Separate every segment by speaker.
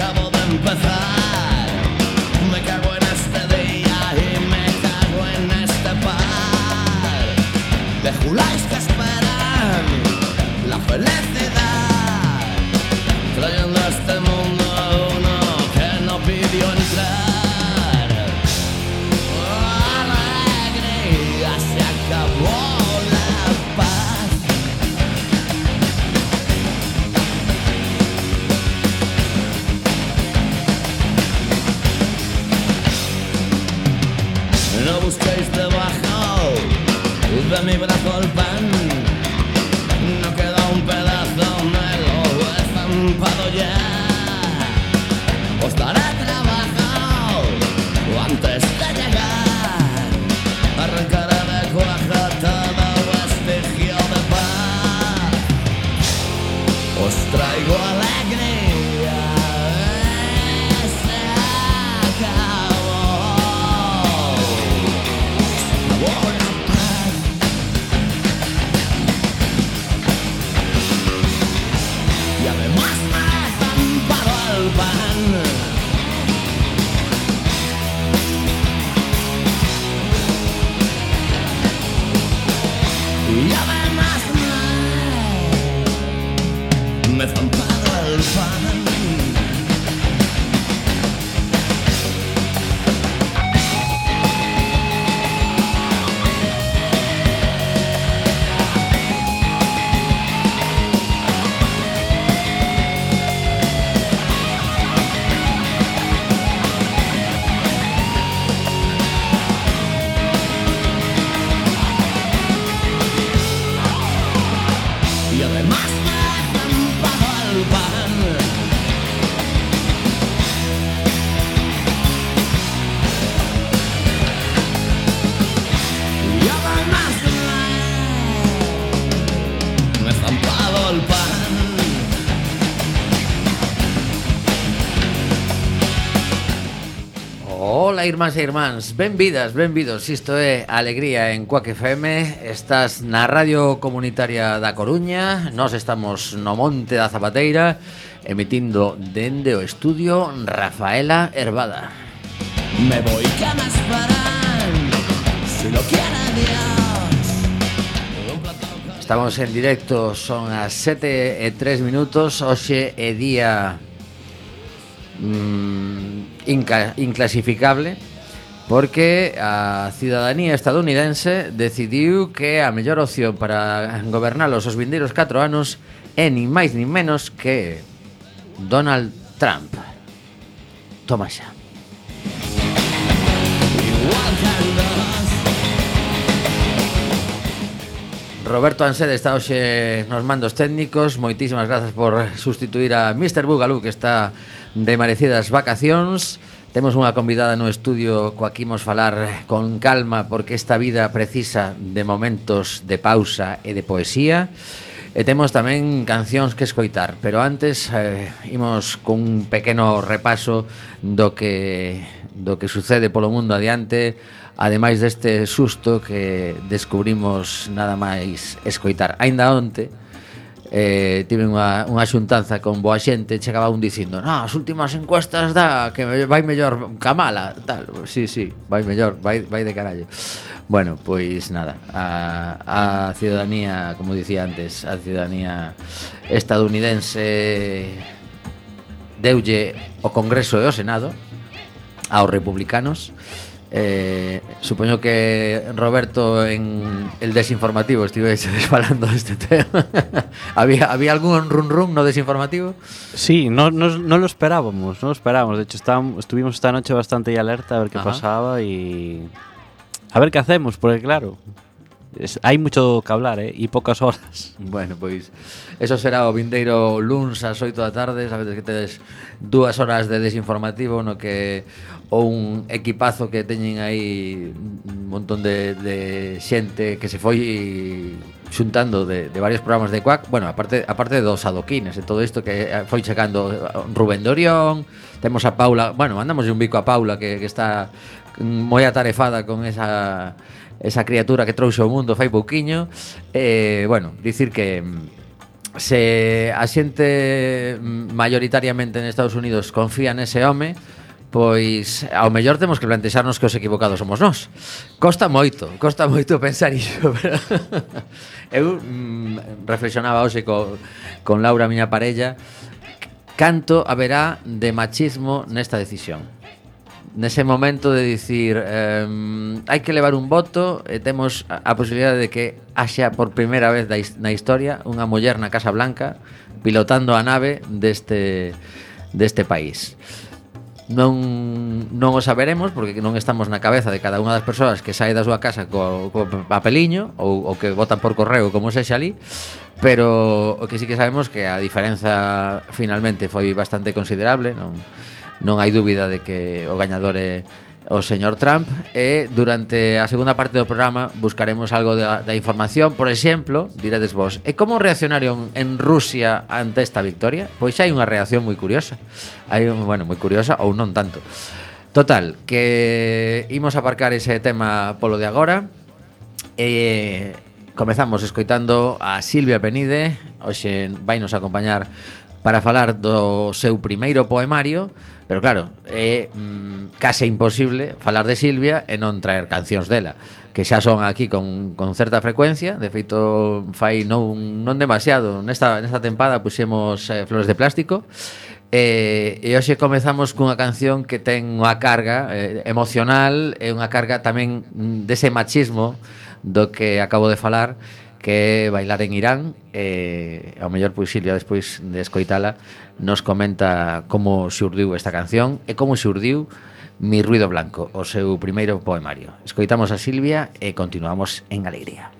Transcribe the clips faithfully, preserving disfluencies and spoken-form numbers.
Speaker 1: acabo de empezar. Me cago en este día y me cago en este par de juláis que esperan la felicidad, trayendo a este mundo a uno que no pidió entrar. Alegría, se acabó la paz. No busquéis debajo de mi brazo el pan, no queda un pedazo, me lo he estampado ya. Os daré trabajo antes de llegar, arrancaré de cuajo todo vestigio de paz. Os traigo alegría, se acabó. Y además me he estampado el pan. Y además me, me he estampado el pan. Y además me he estampado el pan. Y además me, me he estampado el pan.
Speaker 2: Ola, irmáns e irmáns, benvidas, benvidos. Isto é Alegría en Cuac F M. Estás na Radio Comunitaria da Coruña. Nós estamos no Monte da Zapateira, emitindo dende o estudio Rafaela Hervada.
Speaker 1: Me voy que me esperan, si lo quiere Dios.
Speaker 2: Estamos en directo, son as sete e tres minutos. Hoxe é día mm, inca, inclasificable, porque a ciudadanía estadounidense decidiu que a mellor opción para gobernalos os vindeiros catro anos é nin máis nin menos que Donald Trump. Toma xa. Roberto Ansede está hoxe nos mandos técnicos. Moitísimas grazas por sustituir a mister Bugalú, que está de merecidas vacacións. Temos unha convidada no estudio coa que imos falar con calma, porque esta vida precisa de momentos de pausa e de poesía. E temos tamén cancións que escoitar, pero antes eh, imos con un pequeno repaso do que do que sucede polo mundo adiante, ademais deste susto que descubrimos nada máis escoitar. Ainda onte eh, tive unha, unha xuntanza con boa xente, chegaba un dicindo: "No, as últimas encuestas da que vai mellor Kamala", tal. Sí, sí, vai mellor, vai, vai de carallo. Bueno, pois nada, a, a ciudadanía, como dicía antes, a ciudadanía estadounidense deulle o Congreso e o Senado aos republicanos. Eh, supoño que Roberto en el desinformativo estivese falando deste tema. había, había algún run run no desinformativo?
Speaker 3: Sí, no, no, no lo esperábamos, no lo esperábamos. De hecho, estábamos, estuvimos esta noche bastante alerta a ver qué Ajá. pasaba y a ver qué hacemos, porque claro, es, hai mucho que hablar, eh, e poucas horas.
Speaker 2: Bueno, pois eso será o vindeiro luns ás oito da tarde. Sabedes que tedes dúas horas de desinformativo no que ou un equipazo que teñen aí un montón de, de xente que se foi xuntando de, de varios programas de Cuac. Bueno, aparte, aparte dos adoquines e todo isto que foi checando Rubén Dorión. Temos a Paula, bueno, mandamos un bico a Paula que, que está moi atarefada con esa esa criatura que trouxe ao mundo fai pouquiño. Eh, bueno, dicir que se a xente mayoritariamente en Estados Unidos confía nese home, pois ao mellor temos que plantexarnos que os equivocados somos nós. Costa moito, costa moito pensar iso, pero eu mm, reflexionaba hoxe co, con Laura, miña parella, canto haberá de machismo nesta decisión. Nese momento de dicir eh, hai que levar un voto e temos a, a posibilidade de que haxa por primeira vez da, na historia unha muller na Casa Blanca pilotando a nave deste, deste país. Non, non o saberemos porque non estamos na cabeza de cada unha das persoas que sae da súa casa co, co papeliño ou, ou que votan por correo, como sexa ali, pero o que sí que sabemos que a diferenza finalmente foi bastante considerable. Non, non hai dúbida de que o gañador é o señor Trump, e durante a segunda parte do programa buscaremos algo da, da información. Por exemplo, diredes vos, e como reaccionaron en Rusia ante esta victoria? Pois hai unha reacción moi curiosa. Hai, bueno, moi curiosa ou non tanto. Total, que imos aparcar ese tema polo de agora. E comezamos escoitando a Silvia Penide. Hoxe vai nos acompañar para falar do seu primeiro poemario. Pero claro, é mm, case imposible falar de Silvia e non traer cancións dela, que xa son aquí con, con certa frecuencia. De feito, fai non, non demasiado, nesta, nesta tempada puxemos eh, Flores de Plástico, e, e hoxe comezamos cunha canción que ten unha carga eh, emocional e unha carga tamén dese machismo do que acabo de falar, que é Bailar en Irán. E ao mellor, pois, Silvia, despois de escoitala, nos comenta como xurdiu esta canción e como xurdiu Mi ruido blanco, o seu primeiro poemario. Escoitamos a Silvia e continuamos en Alegría.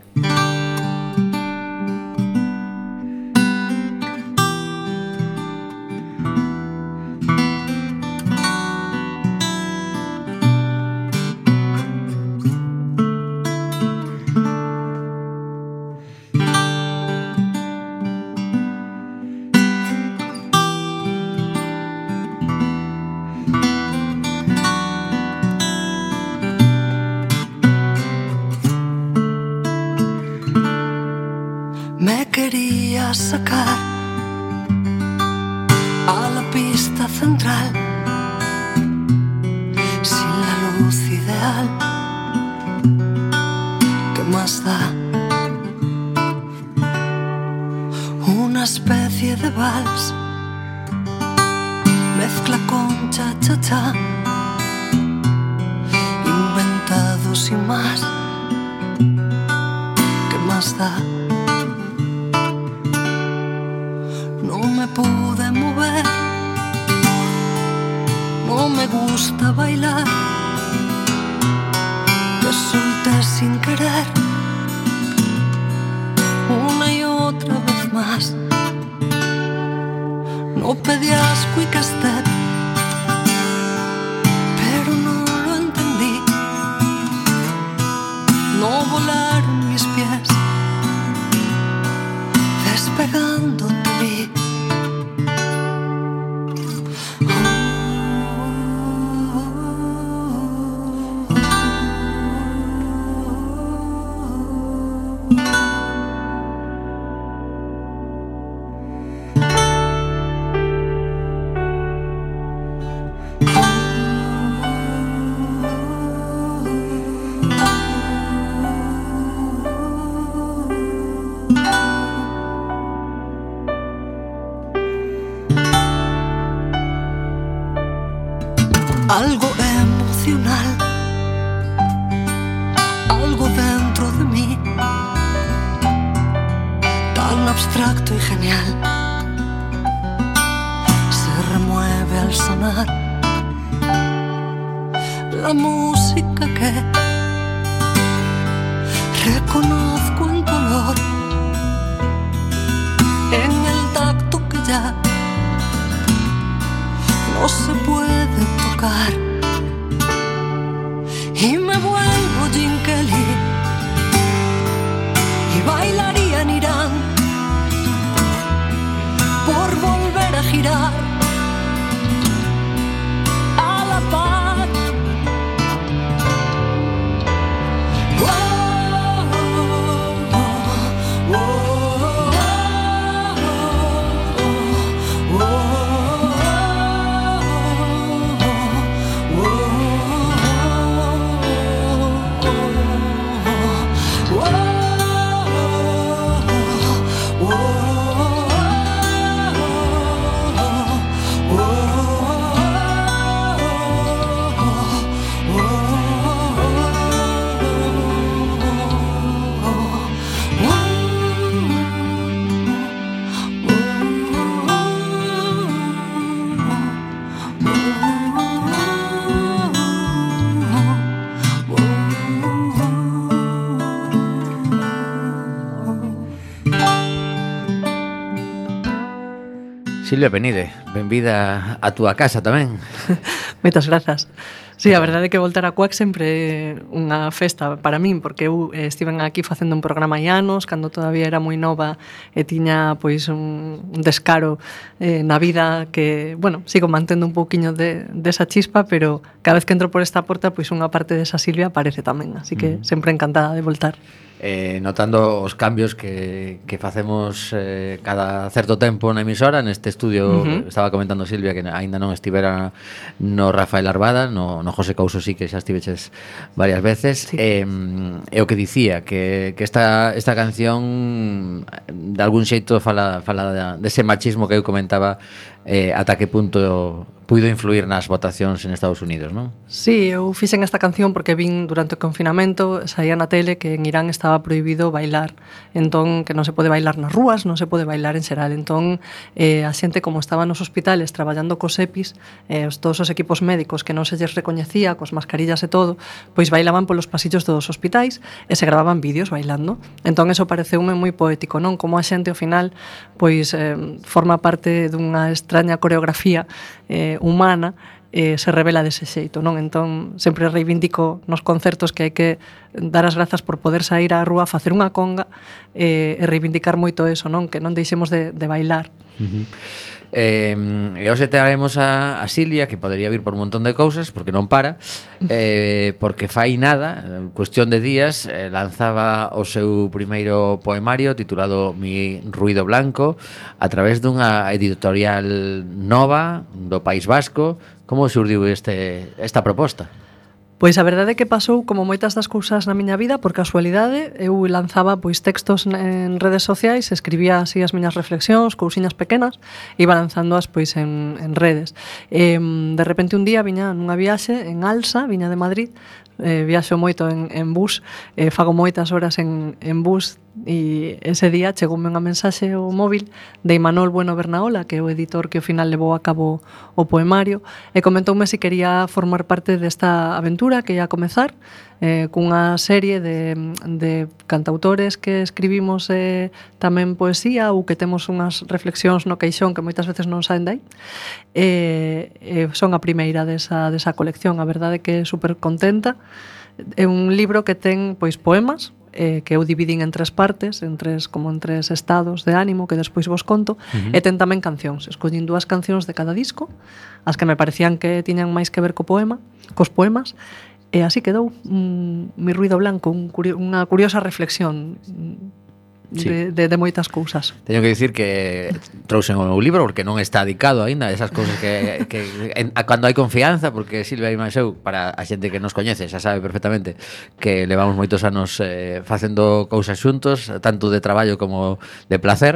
Speaker 4: Sacar a la pista central sin la luz ideal. ¿Qué más da? Una especie de vals, mezcla con cha-cha-cha, inventado sin más. ¿Qué más da? Me pude mover, no me gusta bailar, te solté sin querer, una y otra vez más. No pedías quick step, pero no lo entendí. No volaron mis pies, despegando te vi. Algo emocional, algo dentro de mí, tan abstracto y genial, se remueve al sonar la música que reconozco en color, en el tacto que ya no se puede tocar, y me vuelvo Jim Kelly y bailaría en Irán por volver a girar a la par. Oh, oh, oh, oh, oh.
Speaker 2: Silvia Penide, benvida a túa casa tamén.
Speaker 5: Moitas grazas. Sí, a verdade é que voltar a Cuac sempre é unha festa para min, porque eu eh, estiven aquí facendo un programa hai anos, cando todavía era moi nova e tiña pois un, un descaro eh, na vida que, bueno, sigo mantendo un pouquiño de, desa chispa, pero cada vez que entro por esta porta, pois unha parte desa Silvia aparece tamén, así que mm. sempre encantada de voltar.
Speaker 2: Eh, notando os cambios que, que facemos eh, cada certo tempo na emisora. Neste estudio uh-huh. estaba comentando Silvia que aínda non estivera no Rafael Arbada, no, no José Couso sí que xa estiveches varias veces. Sí. eh, E o que dicía que, que esta, esta canción de algún xeito fala, fala dese machismo que eu comentaba, eh, ata que punto puido influir nas votacións en Estados Unidos, non?
Speaker 5: Sí, eu fixen esta canción porque vin durante o confinamento, saía na tele que en Irán estaba prohibido bailar, entón que non se pode bailar nas rúas, non se pode bailar en xeral, entón eh, a xente como estaba nos hospitales traballando cos EPIs, eh, todos os equipos médicos que non se lles recoñecía, cos mascarillas e todo, pois bailaban polos pasillos dos hospitais e se gravaban vídeos bailando. Entón eso pareceume moi poético, non? Como a xente ao final pois eh, forma parte dunha extraña coreografía eh, humana, eh, se revela dese xeito, non? Entón, sempre reivindico nos concertos que hai que dar as grazas por poder sair á rúa, facer unha conga eh, e reivindicar moito eso, non? Que non deixemos de, de bailar.
Speaker 2: Uh-huh. Eh, e hoxe traemos a, a Silvia, que podería vir por un montón de cousas, porque non para, eh, porque fai nada, en cuestión de días, eh, lanzaba o seu primeiro poemario titulado Mi ruido blanco a través dunha editorial nova do País Vasco. Como surdiu este, esta proposta?
Speaker 5: Pois a verdade é que pasou como moitas das cousas na miña vida por casualidade. Eu lanzaba pois textos en redes sociais, escribía así as miñas reflexións, cousiñas pequenas, iba lanzándoas pois en, en redes. E, de repente un día viña nunha viaxe en Alsa, viña de Madrid, eh, viaxo moito en, en bus, eh, fago moitas horas en, en bus, e ese día chegoume unha mensaxe ao móvil de Imanol Bueno Bernaola, que é o editor que ao final levou a cabo o poemario, e comentoume se quería formar parte desta aventura que ia a comezar, eh, cunha serie de, de cantautores que escribimos eh, tamén poesía ou que temos unhas reflexións no queixón que moitas veces non saen dai. E, e son a primeira desa, desa colección. A verdade é que é super contenta. É un libro que ten pois poemas, eh, que eu dividín en tres partes, en tres, como en tres estados de ánimo que despois vos conto, uh-huh. e ten tamén cancións. Escollín dúas cancións de cada disco, as que me parecían que tiñan máis que ver co poema, cos poemas, e así quedou un, Mi ruido blanco, un, unha curiosa reflexión
Speaker 2: sí.
Speaker 5: de, de, de moitas cousas.
Speaker 2: Teño que dicir que trouxen o meu libro porque non está dedicado aínda a esas cousas que, que en, a cando hai confianza, porque Silvia e eu, para a xente que nos coñece, xa sabe perfectamente que levamos moitos anos eh, facendo cousas xuntos, tanto de traballo como de placer,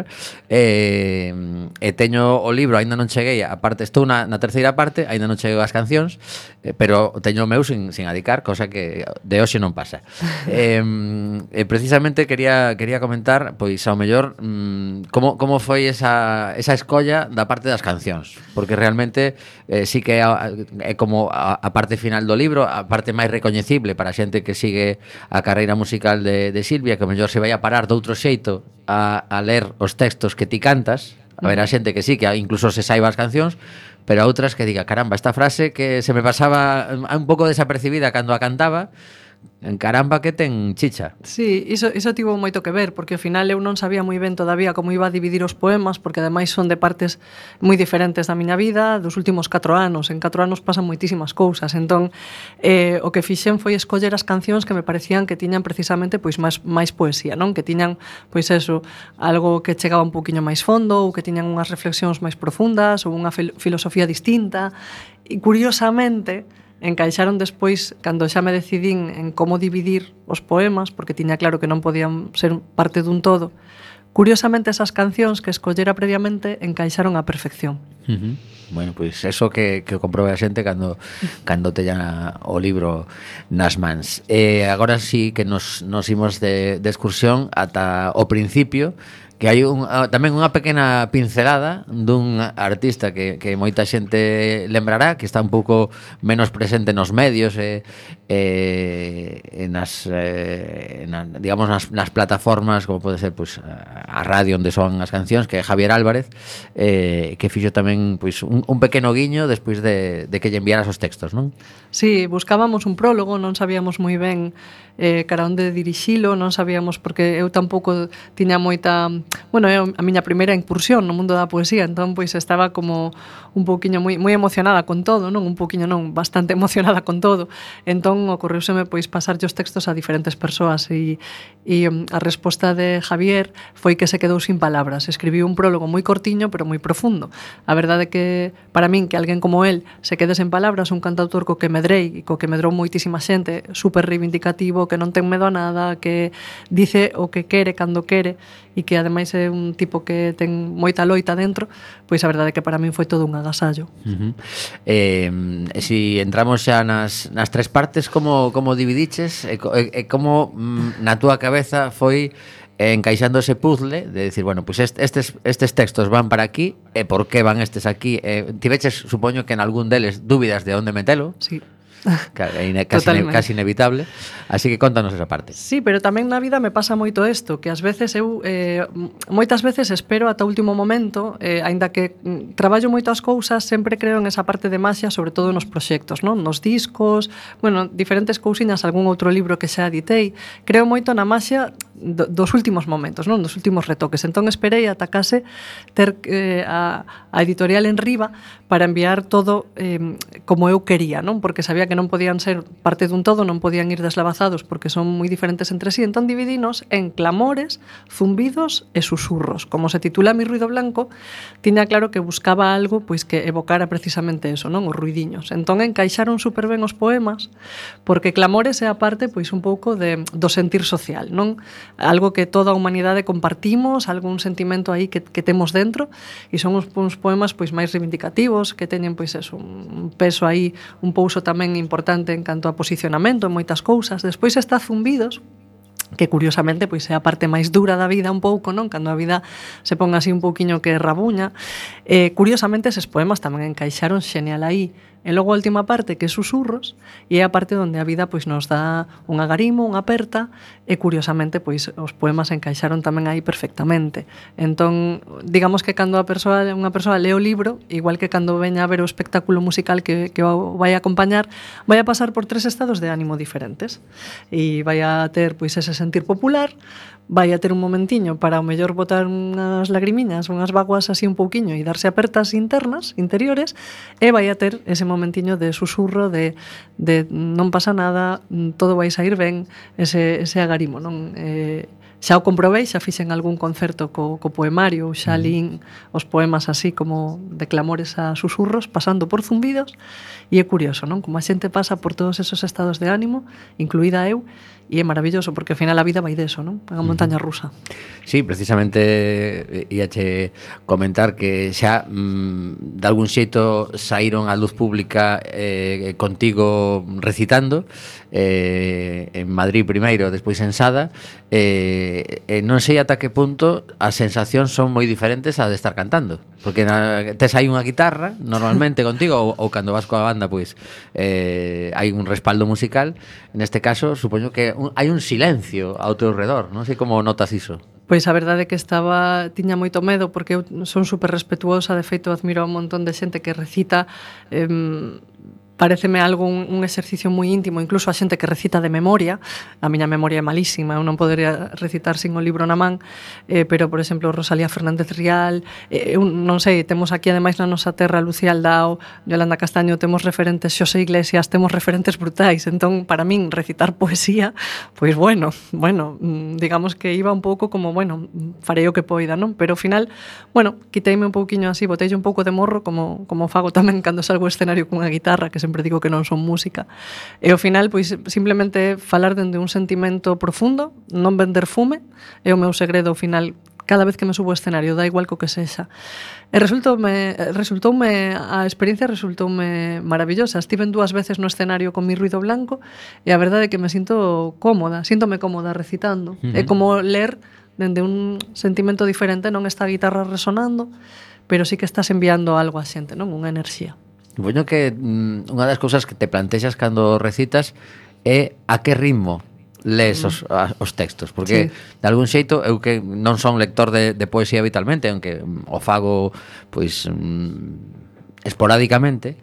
Speaker 2: e, e teño o libro, aínda non cheguei a parte, estou na, na terceira parte, aínda non cheguei ás cancións, eh, pero teño o meu sin, sin adicar, cosa que de hoxe non pasa. e, e precisamente quería, quería comentar pois ao mellor mmm, como, como foi esa, esa escolla da parte das cancións, porque realmente eh, sí que é, é como a, a parte final do libro, a parte máis recoñecible para a xente que sigue a carreira musical de, de Silvia, que ao mellor se vai a parar doutro xeito a, a ler os textos que ti cantas, a ver a xente que sí, que incluso se saiba as cancións, pero a outras que diga, caramba, esta frase que se me pasaba un pouco desapercibida cando a cantaba, en caramba que ten chicha.
Speaker 5: Sí, iso, iso tivo moito que ver, porque ao final eu non sabía moi ben todavía como iba a dividir os poemas, porque ademais son de partes moi diferentes da miña vida, dos últimos catro anos. En catro anos pasan moitísimas cousas, entón eh, o que fixen foi escoller as cancións que me parecían que tiñan precisamente pois máis, máis poesía, non? Que tiñan, pois eso, algo que chegaba un poquinho máis fondo, ou que tiñan unhas reflexións máis profundas, ou unha fil- filosofía distinta. E curiosamente encaixaron despois, cando xa me decidín en como dividir os poemas, porque tiña claro que non podían ser parte dun todo, curiosamente esas cancións que escollera previamente encaixaron á perfección.
Speaker 2: Uh-huh. Bueno, pois pues eso que, que comprobe a xente cando, cando teñan o libro nas mans. E agora sí que nos, nos imos de, de excursión ata o principio, que hai un, tamén unha pequena pincelada dun artista que, que moita xente lembrará, que está un pouco menos presente nos medios e, e, e nas, eh, na, digamos nas, nas plataformas como pode ser pues, a radio onde son as cancións, que é Javier Álvarez, eh, que fixo tamén pues, un, un pequeno guiño despois de, de que lle enviaras os textos, non?
Speaker 5: Sí, buscábamos un prólogo, non sabíamos moi ben eh, cara onde dirixilo, non sabíamos porque eu tampouco tiña moita, bueno, é a miña primeira incursión no mundo da poesía, entón pois estaba como un pouquiño moi moi emocionada con todo, non, un pouquiño non, bastante emocionada con todo. Entón ocorreuseme pois pasarlle os textos a diferentes persoas e e a resposta de Javier foi que se quedou sin palabras. Escribiu un prólogo moi cortiño, pero moi profundo. A verdade é que para min que alguén como él se quede sen palabras, un cantautor co que medrei e co que medrou moitísima xente, super reivindicativo, que non ten medo a nada, que dice o que quere cando quere e que ademais é un tipo que ten moita loita dentro, pois a verdade é que para min foi todo un agasallo.
Speaker 2: Uh-huh. Eh, e si entramos xa nas, nas tres partes, como, como dividiches e, e, e como mm, na túa cabeza foi encaixando ese puzzle de decir, bueno, pues estes, estes textos van para aquí e por que van estes aquí? Eh, tiveches, supoño que en algún deles dúbidas de onde metelo.
Speaker 5: Sí.
Speaker 2: Claro, é casi, ne, casi inevitable. Así que contanos esa parte.
Speaker 5: Sí, pero tamén na vida me pasa moito isto, que ás veces eu eh, moitas veces espero ata o último momento, eh, aínda que mm, traballo moitas cousas, sempre creo en esa parte de maxia, sobre todo nos proxectos, non? Nos discos, bueno, diferentes cousiñas, algún outro libro que xa editei. Creo moito na maxia do, dos últimos momentos, non? Dos últimos retoques. Entón esperei ata case ter eh, a, a editorial en riba para enviar todo eh, como eu quería, non? Porque sabía que non podían ser parte dun todo, non podían ir deslavazados porque son moi diferentes entre sí, entón dividinos en clamores, zumbidos e susurros. Como se titula Mi ruido blanco, tiña claro que buscaba algo pois que evocara precisamente eso, non? Os ruidiños. Entón encaixaron super ben os poemas, porque clamores é a parte pois un pouco de, do sentir social, non? Algo que toda a humanidade compartimos, algún sentimento aí que, que temos dentro, e son uns, uns poemas pois máis reivindicativos, que teñen pois eso, un peso aí, un pouso tamén importante en canto a posicionamento en moitas cousas. Despois está Zumbidos, que curiosamente pois é a parte máis dura da vida un pouco, non? Cando a vida se pon así un pouquiño que rabuña. Eh, curiosamente eses poemas tamén encaixaron xenial aí. E logo a última parte, que é Susurros, e é a parte onde a vida pois nos dá un agarimo, unha aperta, e curiosamente pois os poemas encaixaron tamén aí perfectamente. Entón, digamos que cando a persoa, unha persoa lee o libro, igual que cando veña a ver o espectáculo musical que, que o vai a acompañar, vai a pasar por tres estados de ánimo diferentes. E vai a ter pois ese sentir popular, vai a ter un momentiño para o mellor botar unhas lagrimiñas, unhas vaguas así un pouquiño e darse apertas internas, interiores, e vai a ter ese momentiño de susurro, de, de non pasa nada, todo vai sair ben, ese, ese agarimo, non? Eh, xa o comprobei, xa fixen algún concerto co, co poemario, xa lín os poemas así como de clamores a susurros, pasando por zumbidos, e é curioso, non? Como a xente pasa por todos esos estados de ánimo, incluída eu, e é maravilloso, porque ao final a vida vai deso, non? Unha montaña rusa.
Speaker 2: Sí, precisamente íache comentar que xa mm, de algún xeito saíron á luz pública eh, contigo recitando eh, en Madrid primeiro, despois en Sada, eh, eh, non sei ata que punto as sensacións son moi diferentes a de estar cantando, porque na, tes aí unha guitarra normalmente contigo ou, ou cando vas coa banda pois eh, hai un respaldo musical. Neste caso supoño que un, hai un silencio ao teu redor, non sei como notas iso.
Speaker 5: Pois a verdade é que estaba, tiña moito medo porque eu son super respetuosa, de feito admiro a un montón de xente que recita, eh, pareceme algo un, un exercicio moi íntimo, incluso a xente que recita de memoria. A miña memoria é malísima, eu non podería recitar sin o libro na man, eh, pero, por exemplo, Rosalía Fernández Rial, eh, eu non sei, temos aquí ademais na nosa terra Lucía Aldao, Yolanda Castaño, temos referentes, Xosé Iglesias, temos referentes brutais, entón, para min, recitar poesía, pois bueno, bueno, digamos que iba un pouco como, bueno, farei o que poida, non? Pero ao final, bueno, quiteime un pouquiño así, botei un pouco de morro, como, como fago tamén cando salgo ao escenario cunha guitarra, que sempre digo que non son música, e ao final pois simplemente falar dende un sentimento profundo, non vender fume, é o meu segredo ao final. Cada vez que me subo ao escenario, dá igual co que sexa. E resultoume, resultoume a experiencia resultoume maravillosa. Estiven dúas veces no escenario con Mi ruido blanco e a verdade é que me sinto cómoda, síntome cómoda recitando. Uh-huh. É como ler dende un sentimento diferente, non está a guitarra resonando, pero sí que estás enviando algo á xente, non? Unha enerxía.
Speaker 2: Bueno, que mm, unha das cousas que te plantexas cando recitas é a que ritmo lees os, a, os textos, porque sí. de algún xeito eu que non son lector de, de poesía habitualmente, aunque mm, o fago pois mm, esporádicamente,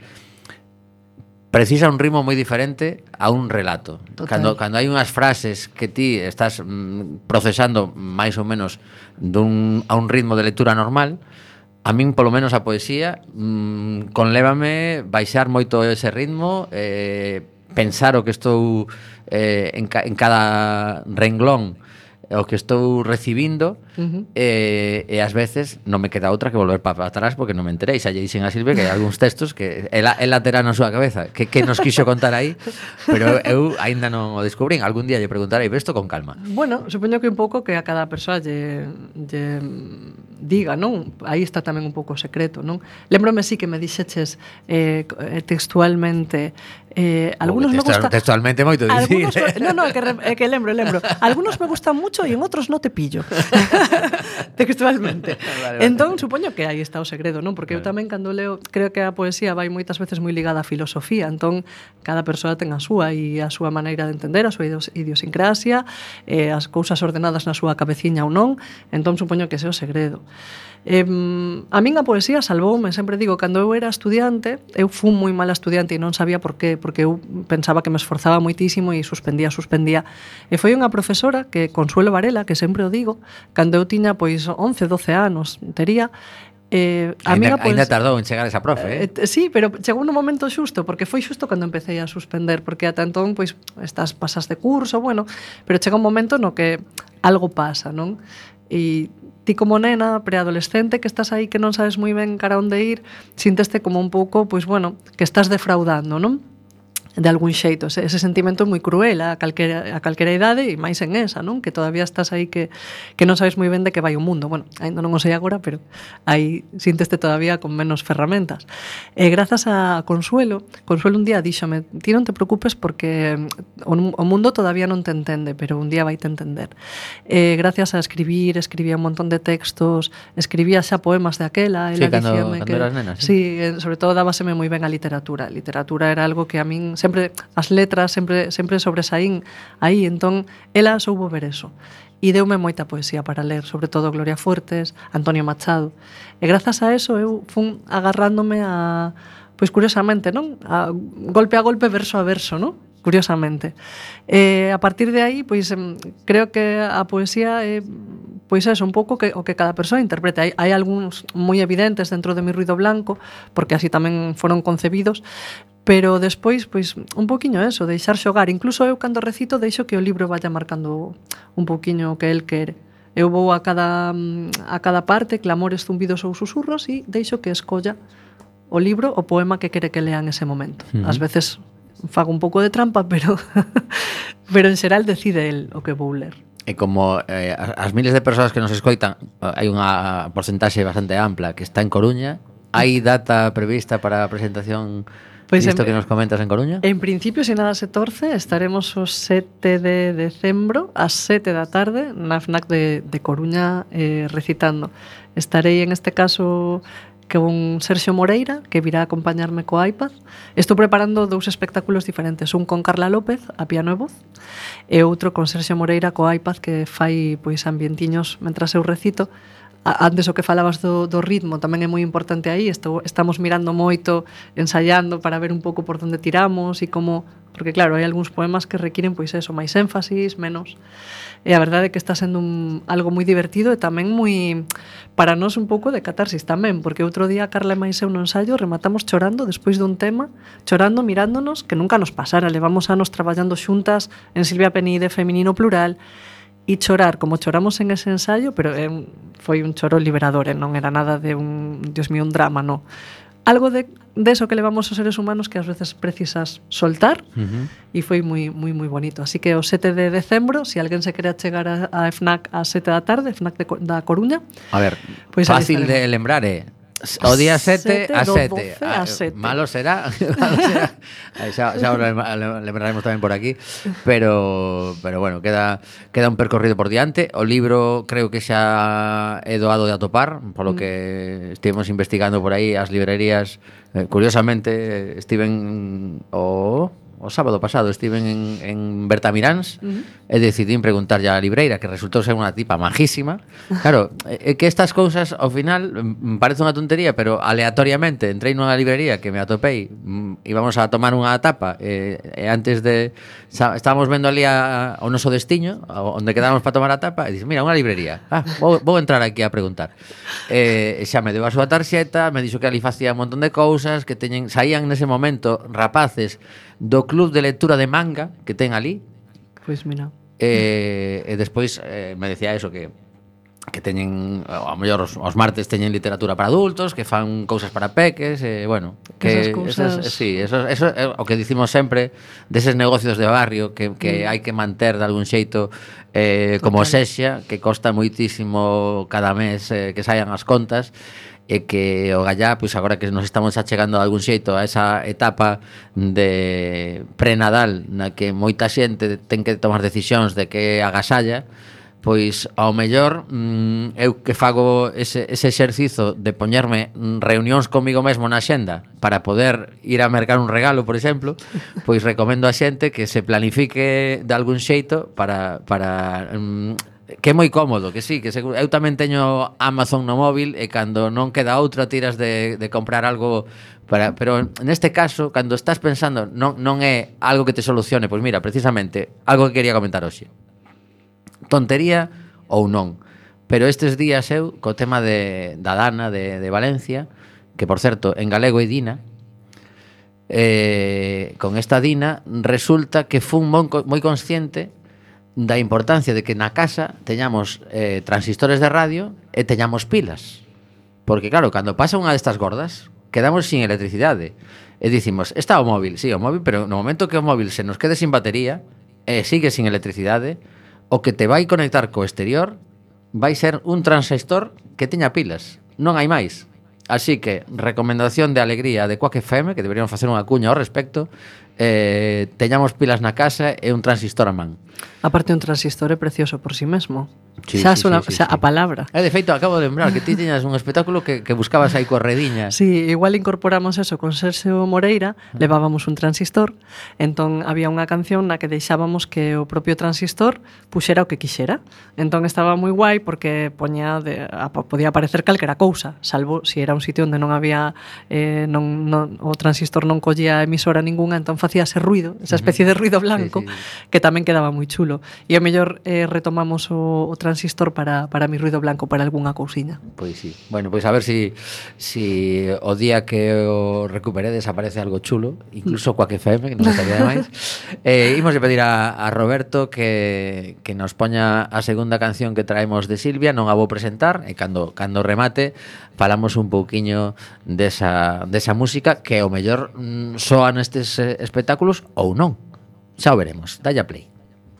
Speaker 2: precisa un ritmo moi diferente a un relato. Total. Cando, cando hai unhas frases que ti estás mm, procesando máis ou menos dun, a un ritmo de lectura normal, a min polo menos a poesía mm, conlévame baixar moito ese ritmo, eh, pensar o que estou eh, en, ca, en cada renglón, o que estou recibindo, uh-huh. e, e ás veces non me queda outra que volver para atrás porque non me enterei. Xa lle dixen a Silvia que hai algúns textos que ela, ela terá na súa cabeza que, que nos quixo contar aí, pero eu aínda non o descubrín. Algún día lle preguntarei, isto con calma.
Speaker 5: Bueno, supoño que un pouco que a cada persoa lle, lle diga, non? Aí está tamén un pouco o secreto, non? Lémbrome sí que me dixeches eh, textualmente eh, algunos
Speaker 2: Uy, textual,
Speaker 5: me gusta
Speaker 2: textualmente moito dicir.
Speaker 5: Algunos, no, no, é que, é que lembro, lembro. Algunos me gustan mucho e en outros no te pillo. Textualmente. Vale, vale. Entón, supoño que aí está o segredo, non? Porque vale. eu tamén cando leo, creo que a poesía vai moitas veces moi ligada á filosofía, entón cada persoa ten a súa e a súa maneira de entender, a súa idiosincrasia, eh, as cousas ordenadas na súa cabeciña ou non, entón supoño que ese é o segredo. Eh, a min a poesía salvoume, sempre digo, cando eu era estudiante, eu fui moi mala estudiante e non sabía por qué, porque eu pensaba que me esforzaba moitísimo e suspendía, suspendía. E foi unha profesora, que Consuelo Varela, que sempre o digo, cando eu tiña pois once, doce anos, tería, Eh, a
Speaker 2: ainda,
Speaker 5: pues,
Speaker 2: ainda tardou en chegar esa profe, eh?
Speaker 5: eh? Sí, pero chegou no momento xusto, porque foi xusto cando empecé a suspender, porque ata entón, pois, estás, pasas de curso, bueno, pero chega un momento no que algo pasa, non? E ti como nena, preadolescente, que estás aí que non sabes moi ben cara onde ir, sínteste como un pouco, pois bueno, que estás defraudando, non? De algún xeito, ese, ese sentimento é moi cruel a calquera, a calquera idade e máis en esa, non? Que todavía estás aí que, que non sabes moi ben de que vai o mundo. Bueno, ainda non o sei agora, pero aí sínteste todavía con menos ferramentas. E grazas a Consuelo, Consuelo un día díxome, ti non te preocupes porque o, o mundo todavía non te entende, pero un día vai te entender. E gracias a escribir, escribía un montón de textos, escribía xa poemas de aquela,
Speaker 2: sí, cando, cando que, eras nena, sí.
Speaker 5: Sí, sobre todo dábaseme moi ben a literatura. A literatura era algo que a min sempre as letras sempre sempre sobresaín aí, entón ela soubo ver eso. E deume moita poesía para ler, sobre todo Gloria Fuertes, Antonio Machado. E grazas a eso eu fun agarrándome a, pois curiosamente, non? A golpe a golpe, verso a verso, non? Curiosamente. E a partir de aí, pois creo que a poesía é pois é un pouco que o que cada persoa interpreta. Hai, hai algúns moi evidentes dentro de mi ruido blanco, porque así tamén foron concebidos, pero despois, pois, un pouquiño eso, deixar xogar. Incluso eu, cando recito, deixo que o libro vaya marcando un pouquiño o que el quere. Eu vou a cada, a cada parte, clamores, zumbidos ou susurros, e deixo que escolla o libro, o poema que quere que lea en ese momento. Uh-huh. Ás veces fago un pouco de trampa, pero pero en xeral decide el o que vou ler.
Speaker 2: E como eh, as miles de persoas que nos escoitan, hai unha porcentaxe bastante ampla que está en Coruña, hai data prevista para a presentación pues isto en, que nos comentas en Coruña?
Speaker 5: En principio, se nada se torce, estaremos o sete de decembro ás sete da tarde na FNAC de, de Coruña eh, recitando. Estarei en este caso con Sergio Moreira, que virá a acompañarme co iPad. Estou preparando dous espectáculos diferentes, un con Carla López, a piano e voz, e outro con Sergio Moreira co iPad, que fai pois ambientiños mentras eu recito. Antes o que falabas do, do ritmo tamén é moi importante aí. Estou, estamos mirando moito, ensaiando para ver un pouco por onde tiramos e como, porque claro, hai algúns poemas que requiren pois eso, máis énfasis, menos. E a verdade é que está sendo un, algo moi divertido e tamén moi, para nós, un pouco de catarsis tamén, porque outro día Carla e máis eu no ensaio rematamos chorando despois dun tema, chorando, mirándonos, que nunca nos pasara. Levamos anos traballando xuntas en Silvia Penide, feminino plural, e chorar como choramos en ese ensayo, pero eh, foi un choro liberador, eh, non era nada de un, Dios mío, un drama, no. Algo de, de eso que levamos os seres humanos que ás veces precisas soltar, uh-huh. E foi moi moi moi bonito. Así que o sete de decembro, se si alguén se quere chegar a, a FNAC a sete da tarde, FNAC de, da Coruña.
Speaker 2: A ver, pues fácil de lembrar, eh? O día sete a
Speaker 5: do
Speaker 2: sete.
Speaker 5: doce a sete.
Speaker 2: Malo será. Malo será. Xa, xa os lembraremos tamén por aquí. Pero, pero bueno, queda, queda un percorrido por diante. O libro creo que xa é doado de atopar, polo que estivemos investigando por aí as librerías. Eh, curiosamente, estiven o... o sábado pasado estiven en, en Bertamiráns uh-huh. e decidín preguntarlle á libreira, que resultou ser unha tipa majísima. Claro, é que estas cousas ao final parece unha tontería, pero aleatoriamente entrei nunha librería que me atopei, íbamos a tomar unha tapa e, e antes de estábamos vendo ali a, o noso destiño onde quedábamos para tomar a tapa e dixen, mira, unha librería, ah, vou, vou entrar aquí a preguntar. E xa me deu a súa tarxeta, me dixo que ali facía un montón de cousas, que teñen, saían nese momento rapaces do club de lectura de manga que ten ali.
Speaker 5: Pois mira.
Speaker 2: E, e despois eh, me decía eso, que que teñen, ao mellor os, os martes teñen literatura para adultos, que fan cousas para peques, e bueno, que
Speaker 5: esas cousas...
Speaker 2: esas, sí, eso, eso é o que dicimos sempre deses negocios de barrio que, que mm. hai que manter de algún xeito eh, como sexa, que costa moitísimo cada mes eh, que saian as contas, e que o gallá, pois agora que nos estamos achegando de algún xeito a esa etapa de prenadal na que moita xente ten que tomar decisións de que agasalla, pois ao mellor mmm, eu que fago ese, ese exercizo de poñerme reunións comigo mesmo na xenda para poder ir a mercar un regalo, por exemplo, pois recomendo a xente que se planifique de algún xeito para, para mmm, que é moi cómodo, que sí, que seguro. Eu tamén teño Amazon no móvil e cando non queda outra tiras de, de comprar algo para, pero neste caso, cando estás pensando non, non é algo que te solucione, pois mira, precisamente, algo que quería comentar hoxe. Tontería ou non, pero estes días eu, co tema de, da Dana de, de Valencia, que por certo, en galego é Dina, eh, con esta Dina resulta que fun moi, moi consciente da importancia de que na casa teñamos eh, transistores de radio e teñamos pilas. Porque claro, cando pasa unha destas gordas, quedamos sin electricidade. E dicimos, está o móvil, sí, o móvil, pero no momento que o móvil se nos quede sin batería e sigue sin electricidade, o que te vai conectar co exterior vai ser un transistor que teña pilas. Non hai máis. Así que, recomendación de alegría de Quack F M, que deberíamos facer unha cuña ao respecto, eh, teñamos pilas na casa e un transistor a man.
Speaker 5: Aparte, un transistor é precioso por si sí mesmo.
Speaker 2: Sí,
Speaker 5: xa
Speaker 2: sí,
Speaker 5: una,
Speaker 2: sí, sí,
Speaker 5: xa
Speaker 2: sí.
Speaker 5: A palabra.
Speaker 2: Eh, de feito, acabo de lembrar que ti teñas un espectáculo que, que buscabas aí corrediña.
Speaker 5: Sí, igual incorporamos eso con Sergio Moreira, levábamos un transistor, entón había unha canción na que deixábamos que o propio transistor puxera o que quixera. Entón estaba moi guai porque poña de, a, podía aparecer calquera cousa, salvo si era un sitio onde non había eh, non, non, o transistor non collía emisora ninguna, entón facíase ruido, esa especie de ruido blanco, sí, sí, sí. Que tamén quedaba moi chulo. E ao mellor eh, retomamos o, o transistor para, para mi ruido blanco para algunha cousiña.
Speaker 2: Pois sí. Bueno, pois a ver si, si o día que o recupere desaparece algo chulo, incluso Quack F M, que non estaría de máis. Eh, imos a pedir a, a Roberto que, que nos poña a segunda canción que traemos de Silvia, non a vou presentar, e cando, cando remate falamos un pouquiño desa, desa música que o mellor mm, soa nestes eh, espectáculos ou non. Xa o veremos. Dalle a play.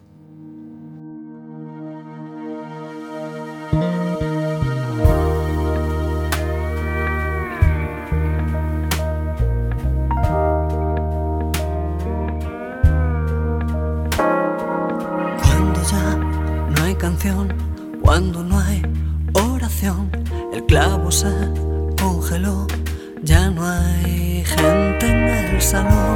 Speaker 4: Cuando no hay oración, el clavo se congeló, ya no hay gente en el salón,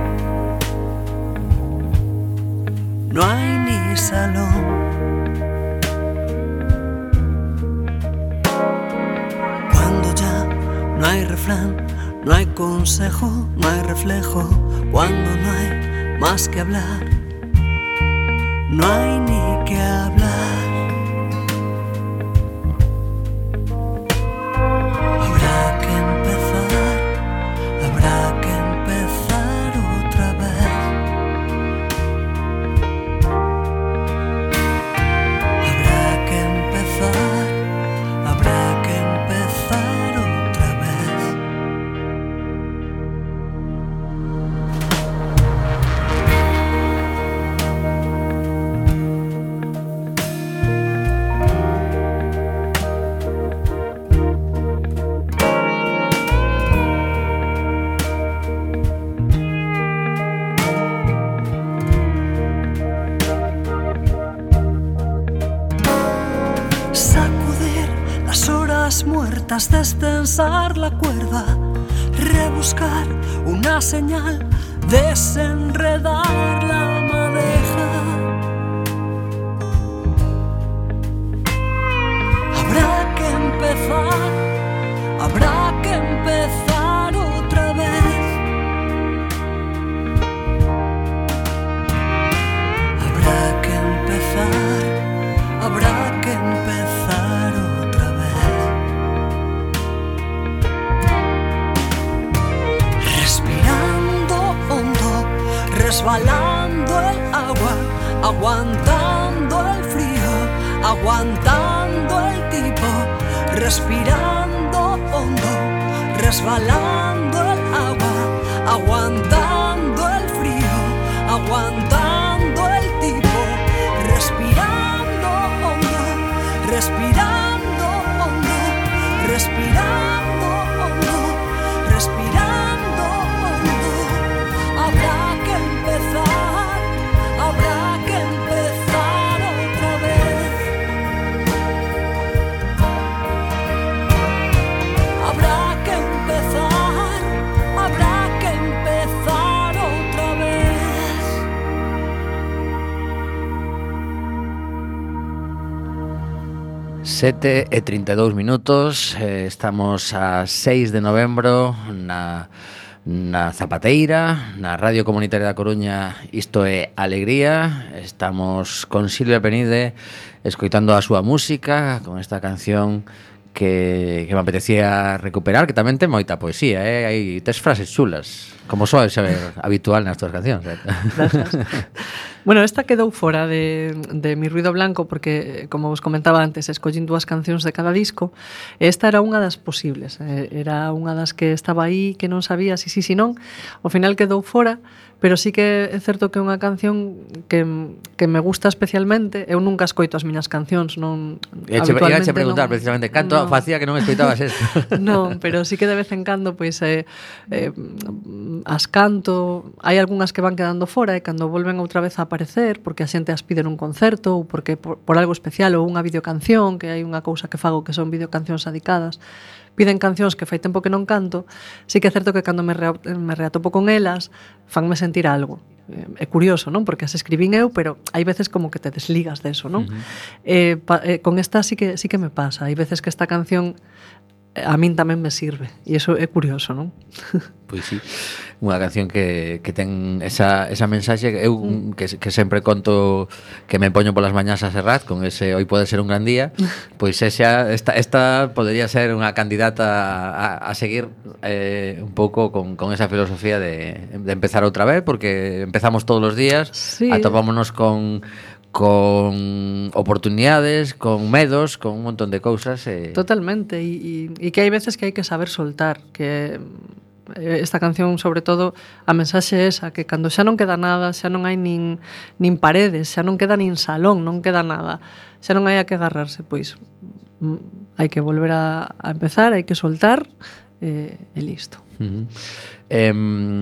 Speaker 4: no hay ni salón. Cuando ya no hay refrán, no hay consejo, no hay reflejo, cuando no hay más que hablar, no hay ni que hablar. Habrá que empezar, habrá que empezar otra vez. Habrá que empezar, habrá que empezar otra vez. tratas de extensar la cuerda, rebuscar una señal, desenredar la madeja. Habrá que empezar, habrá que empezar otra vez. Habrá que empezar, habrá que empezar otra vez. Respirando hondo, resbalando el agua, aguantando el frío, aguantando el tipo, respirando hondo, resbalando el agua, aguantando el frío, aguantando el tipo, respirando hondo, respirando hondo, respirando hondo, respirando hondo. Habrá que empezar, habrá que empezar otra vez. Habrá que empezar, habrá que empezar otra vez.
Speaker 2: sete e trinta e dous minutos, eh, estamos a seis de novembro na, na Zapateira, na Radio Comunitaria da Coruña. Isto é Alegría. Estamos con Silvia Penide escoitando a súa música con esta canción que, que me apetecía recuperar, que tamén ten moita poesía, eh? Hai tes frases chulas, como soe saber habitual nas túas cancións, eh?
Speaker 5: Gracias. Bueno, esta quedou fora de, de Mi Ruido Blanco porque, como vos comentaba antes, escollín dúas cancións de cada disco e esta era unha das posibles, era unha das que estaba aí, que non sabía si si si non. Ao final quedou fora, pero sí que é certo que é unha canción que, que me gusta especialmente. Eu nunca escoito as miñas cancións, non
Speaker 2: E che,
Speaker 5: habitualmente
Speaker 2: che preguntar
Speaker 5: non,
Speaker 2: precisamente canto
Speaker 5: non,
Speaker 2: facía que non escoitabas isto.
Speaker 5: non, pero sí que de vez en cando pois eh, eh, as canto. Hai algunhas que van quedando fora e cando volven outra vez a aparecer porque a xente as pide nun concerto ou porque por, por algo especial ou unha videocanción, que hai unha cousa que fago que son videocancións adicadas, piden cancións que fai tempo que non canto. Sí que é certo que cando me, rea, me reatopo con elas fanme sentir algo. É curioso, non? Porque as escribín eu, pero hai veces como que te desligas de eso, non? Uh-huh. eh, pa, eh, con esta sí que, sí que me pasa. Hai veces que esta canción a min tamén me sirve e iso é curioso, non?
Speaker 2: Pois sí, unha canción que, que ten esa, esa mensaxe. Eu mm. que, que sempre conto que me poño polas mañás a Serrat con ese hoy pode ser un gran día. Pois esa, esta, esta podría ser unha candidata a, a seguir eh, un pouco con, con esa filosofía de, de empezar outra vez, porque empezamos todos os días, sí. Atopámonos con con oportunidades, con medos, con un montón de cousas. Eh.
Speaker 5: Totalmente, e, e, e que hai veces que hai que saber soltar, que esta canción, sobre todo, a mensaxe é esa, que cando xa non queda nada, xa non hai nin, nin paredes, xa non queda nin salón, non queda nada, xa non hai a que agarrarse, pois hai que volver a, a empezar, hai que soltar, eh, e listo.
Speaker 2: Uh-huh. Eh,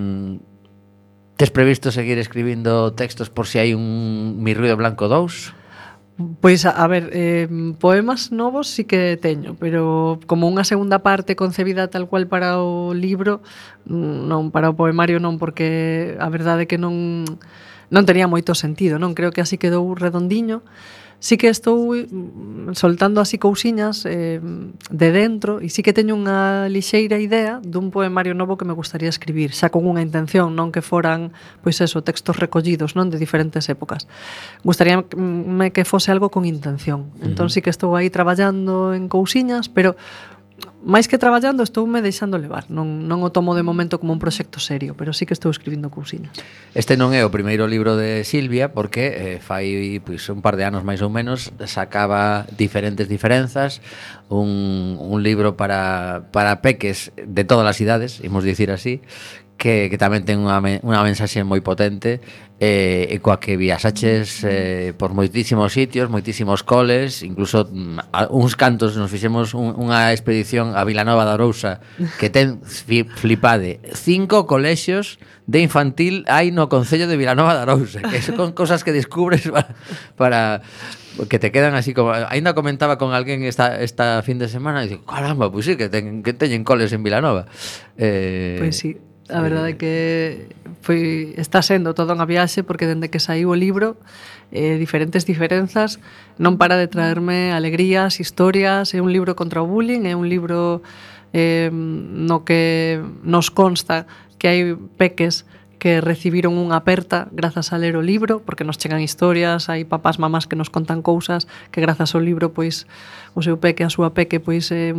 Speaker 2: Tes previsto seguir escribindo textos por si hai un Mi Ruido Blanco dous?
Speaker 5: Pois, a, a ver, eh, poemas novos sí que teño, pero como unha segunda parte concebida tal cual para o libro, non, para o poemario non, porque a verdade é que non, non tenía moito sentido, non? Creo que así quedou redondiño. Sí que estou soltando así cousiñas eh, de dentro e sí que teño unha lixeira idea dun poemario novo que me gustaría escribir, xa con unha intención, non que foran, pois eso, textos recollidos, non, de diferentes épocas. Gustaríame que fose algo con intención. Entón sí que estou aí traballando en cousiñas, pero máis que traballando estoume deixando levar. Non, non o tomo de momento como un proxecto serio, pero sí que estou escribindo cousiñas.
Speaker 2: Este non é o primeiro libro de Silvia, porque eh, fai pois, un par de anos máis ou menos sacaba Diferentes diferenzas, un, un libro para, para peques de todas as idades, imos dicir así, que, que tamén ten unha, unha mensaxe moi potente eh, e coa que viaxaches eh, por moitísimos sitios, moitísimos coles, incluso mm, uns cantos nos fixemos un, unha expedición a Vilanova de Arousa que ten flipade cinco colexios de infantil hai no concello de Vilanova de Arousa, que son cosas que descubres para, para que te quedan así como... Ainda comentaba con alguén esta, esta fin de semana e digo, caramba, pois pues sí, que, ten, que teñen coles en Vilanova. Eh,
Speaker 5: pois pues sí. A verdade é que foi, está sendo toda unha viaxe porque dende que saiu o libro eh, diferentes diferenzas non para de traerme alegrías, historias. É un libro contra o bullying, é un libro eh, no que nos consta que hai peques que recibiron unha aperta grazas a ler o libro, porque nos chegan historias, hai papás, mamás que nos contan cousas que grazas ao libro pois o seu peque, a súa peque pois é,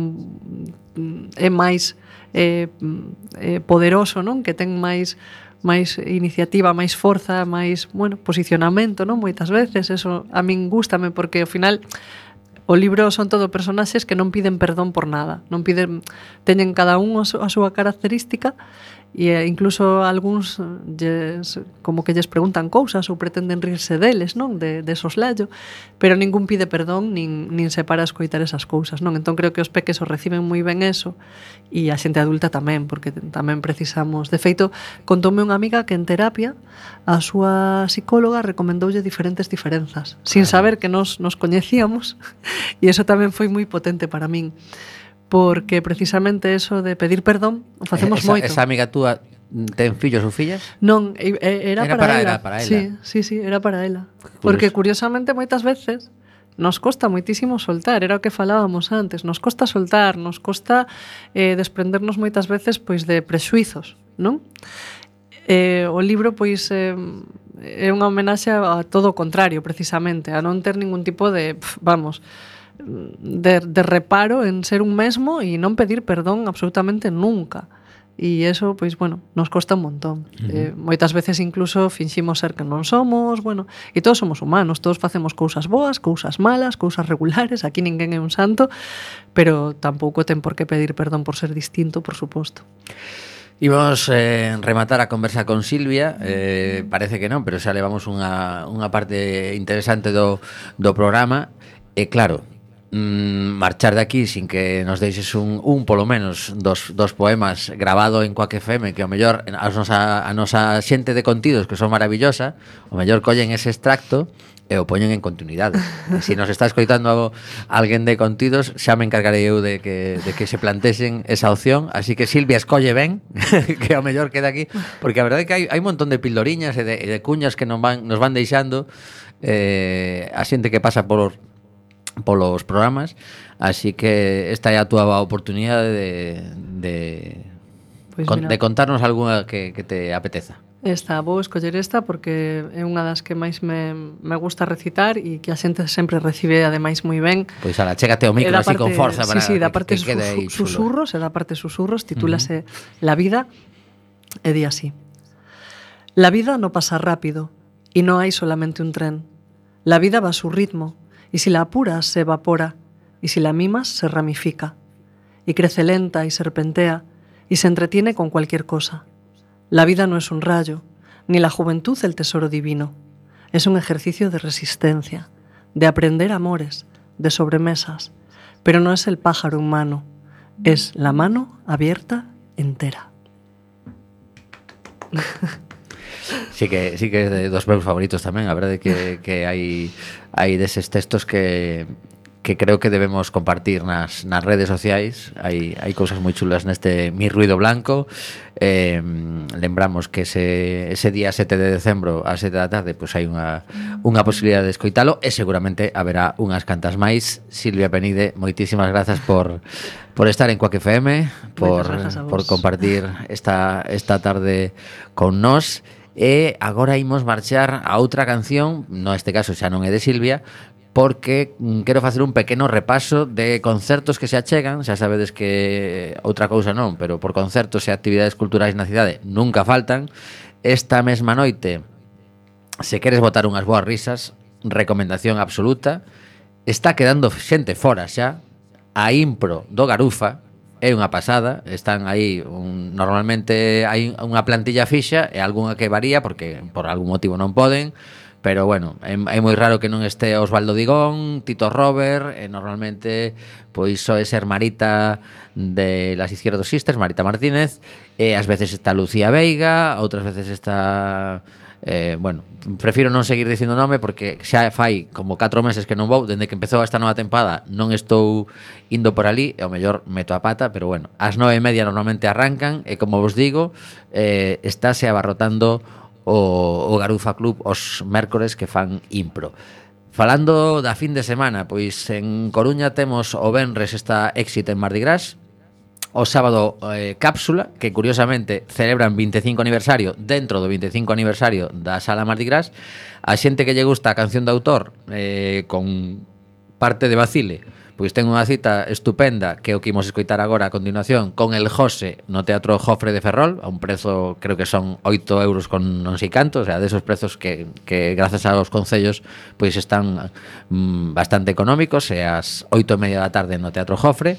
Speaker 5: é máis eh, eh, poderoso, non? Que ten máis máis iniciativa, máis forza, máis, bueno, posicionamento, non? Moitas veces eso a min gústame porque ao final o libro son todo personaxes que non piden perdón por nada, non piden, teñen cada un a súa característica e incluso algúns lles, como que lles preguntan cousas ou pretenden rirse deles, non? De, de soslayo, pero ningún pide perdón nin, nin se para a escoitar esas cousas, non? Entón creo que os peques os reciben moi ben eso e a xente adulta tamén, porque tamén precisamos. De feito, contoume unha amiga que en terapia a súa psicóloga recomendoulle diferentes diferenzas, sin saber que nos, nos coñecíamos, e eso tamén foi moi potente para min. Porque precisamente eso de pedir perdón o facemos
Speaker 2: esa,
Speaker 5: moito.
Speaker 2: Esa amiga túa ten fillos ou fillas?
Speaker 5: Non, era,
Speaker 2: era
Speaker 5: para,
Speaker 2: para
Speaker 5: ela.
Speaker 2: Era para ela.
Speaker 5: Sí, sí, sí, era para ela. Porque curiosamente moitas veces nos costa moitísimo soltar, era o que falábamos antes, nos costa soltar, nos costa eh, desprendernos moitas veces pois de prexuizos, non? Eh, o libro pois eh, é unha homenaxe a todo o contrario, precisamente, a non ter ningún tipo de, pf, vamos, De, de reparo en ser un mesmo e non pedir perdón absolutamente nunca. E eso, pois, bueno, nos costa un montón. Uh-huh. eh, moitas veces incluso finximos ser que non somos, bueno, e todos somos humanos, todos facemos cousas boas, cousas malas, cousas regulares, aquí ninguén é un santo, pero tampouco ten por que pedir perdón por ser distinto, por suposto.
Speaker 2: Imos eh, rematar a conversa con Silvia, eh, parece que non, pero xa levamos unha, unha parte interesante do, do programa, e claro, marchar de aquí sin que nos deixes un, un polo menos dos, dos poemas grabado en Quack F M, que o mellor a nosa, a nosa xente de contidos, que son maravillosa, o mellor collen ese extracto e o poñen en continuidade. E se nos está escoitando algo, alguén de contidos, xa me encargarei eu de que, de que se plantexen esa opción, así que Silvia escolle ben que o mellor queda aquí, porque a verdade é que hai, hai un montón de pildoriñas e de, de cuñas que nos van, nos van deixando eh, a xente que pasa por polos programas, así que esta é a túa oportunidade de, de,
Speaker 5: pues
Speaker 2: con, de contarnos algunha que, que te apeteza.
Speaker 5: Esta, vou escoller esta porque é unha das que máis me, me gusta recitar e que a xente sempre recibe ademais moi ben.
Speaker 2: Pois ala, chégate ao micro así con forza para
Speaker 5: sí, sí, da parte
Speaker 2: que, que quede aí chulo.
Speaker 5: Susurros, e da parte susurros, titúlase uh-huh. La vida, e di así. La vida no pasa rápido y no hay solamente un tren. La vida va a su ritmo. Y si la apuras, se evapora, y si la mimas, se ramifica, y crece lenta y serpentea, y se entretiene con cualquier cosa. La vida no es un rayo, ni la juventud el tesoro divino. Es un ejercicio de resistencia, de aprender amores, de sobremesas, pero no es el pájaro humano, es la mano abierta entera.
Speaker 2: Sí que sí que é de dos meus favoritos tamén, a verdade que que hai hai deses textos que que creo que debemos compartir nas nas redes sociais. Hai hai cousas moi chulas neste Mi ruido blanco. Eh, lembramos que ese ese día sete de decembro ás sete da tarde pois hai unha unha posibilidade de escoitalo e seguramente haberá unhas cantas máis. Silvia Penide, moitísimas grazas por por estar en Quack F M, por por compartir esta esta tarde con nós. E agora imos marchar a outra canción, no este caso xa non é de Silvia, porque quero facer un pequeno repaso de concertos que se achegan. Xa sabedes que outra cousa non, pero por concertos e actividades culturais na cidade nunca faltan. Esta mesma noite, se queres botar unhas boas risas, recomendación absoluta. Está quedando xente fora xa, a impro do Garufa, é unha pasada, están aí un, normalmente hai unha plantilla fixa e algunha que varía porque por algún motivo non poden, pero bueno, é, é moi raro que non este Osvaldo Digón, Tito Robert, e normalmente pois só é ser Marita de las Izquierdos Sisters, Marita Martínez, e ás veces está Lucía Veiga, outras veces está eh, bueno, prefiro non seguir dicindo nome porque xa fai como catro meses que non vou, dende que empezou esta nova tempada non estou indo por ali, e ao mellor meto a pata, pero bueno, ás nove e media normalmente arrancan e como vos digo, eh, estáse abarrotando o, o Garufa Club os mércores que fan impro. Falando da fin de semana, pois en Coruña temos o venres esta Éxito en Mardi Gras, o sábado eh, Cápsula, que curiosamente celebran vinte e cinco aniversario dentro do vinte e cinco aniversario da Sala Mardi Gras. A xente que lle gusta a canción de autor eh, con parte de Bacile, pois ten unha cita estupenda que é o que imos escoitar agora a continuación con el José no Teatro Jofre de Ferrol, a un prezo creo que son oito euros con non sei canto, o sea, desos prezos que, que grazas aos concellos pois están mm, bastante económicos, e ás oito e media da tarde no Teatro Jofre.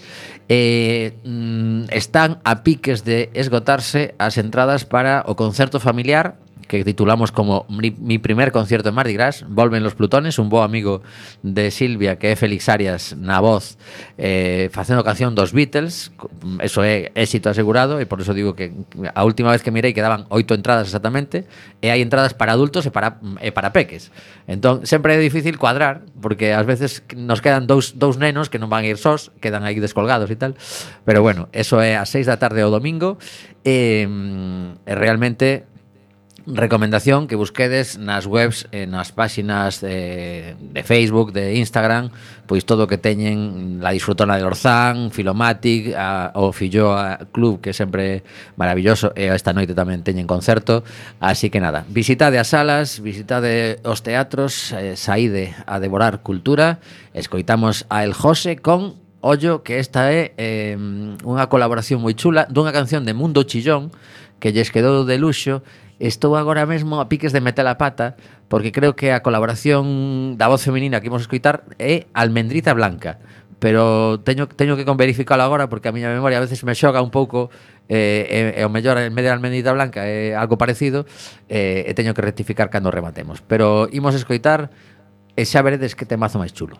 Speaker 2: E mm, están a piques de esgotarse as entradas para o concerto familiar que titulamos como Mi, mi primer concierto en Mardi Gras. Volven los Plutones, un bo amigo de Silvia que é Félix Arias na voz, eh, facendo canción dos Beatles. Eso é éxito asegurado, e por eso digo que a última vez que mirei quedaban oito entradas exactamente, e hai entradas para adultos e para, e para peques. Entón sempre é difícil cuadrar, porque ás veces nos quedan dous, dous nenos que non van a ir sós, quedan aí descolgados e tal, pero bueno, eso é ás seis da tarde o domingo, e, e realmente recomendación que busquedes nas webs, eh, nas páxinas de, de Facebook, de Instagram, pois todo o que teñen La Disfrutona de Orzán, Filomatic, a, o Filloa Club, que é sempre maravilloso, e esta noite tamén teñen concerto. Así que nada, visitade as salas, visitade os teatros, eh, saíde a devorar cultura. Escoitamos a El José con ollo, que esta é eh, unha colaboración moi chula dunha canción de Mundo Chillón que lles quedou de luxo. Estou agora mesmo a piques de meter a pata porque creo que a colaboración da voz feminina que imos escoitar é Almendrita Blanca, pero teño, teño que verificalo agora porque a miña memoria a veces me xoga un pouco, eh, e, e o mellor en medio de Almendrita Blanca é algo parecido, eh, e teño que rectificar cando rematemos, pero imos escoitar e xa veredes que temazo máis chulo.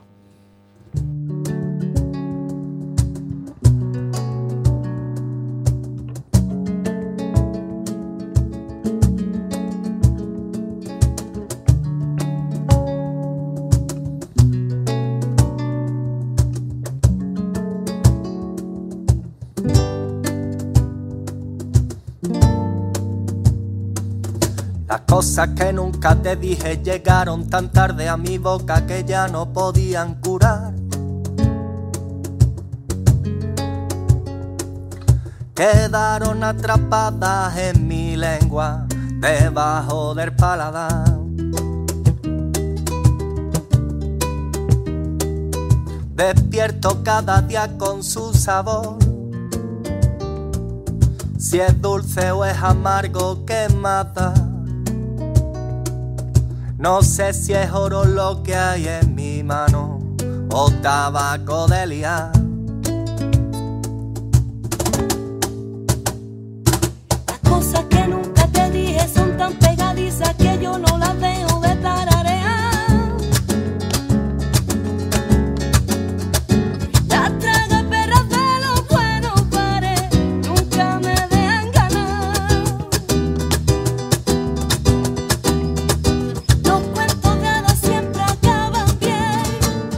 Speaker 6: Cosas que nunca te dije llegaron tan tarde a mi boca que ya no podían curar. Quedaron atrapadas en mi lengua, debajo del paladar. Despierto cada día con su sabor. Si es dulce o es amargo, ¿qué mata? No sé si es oro lo que hay en mi mano o tabaco de liar.
Speaker 7: Las cosas que nunca te dije son tan pegadizas que yo no las dejo de tararear. Las tragaperras de los buenos pares nunca me dejan ganar. Los cuentos de hadas siempre acaban bien,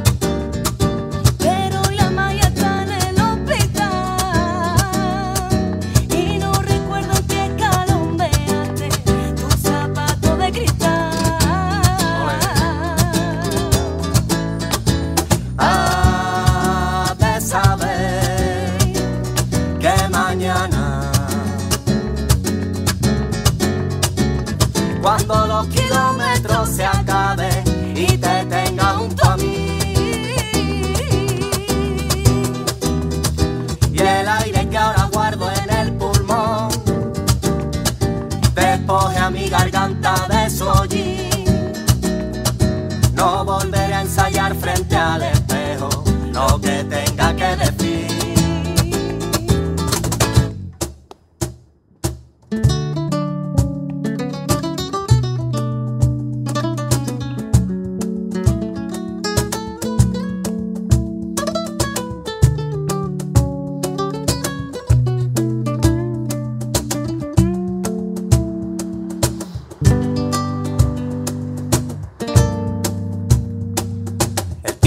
Speaker 7: pero la magia está en el hospital. Y no recuerdo en qué calón veaste tu zapato de cristal.
Speaker 6: Ha de saber que mañana, cuando los kilómetros se acaben y te tenga junto a mí, y el aire que ahora guardo en el pulmón despoje a mi garganta de su hollín, no volveré a ensayar frente al espejo lo que tenga que decir.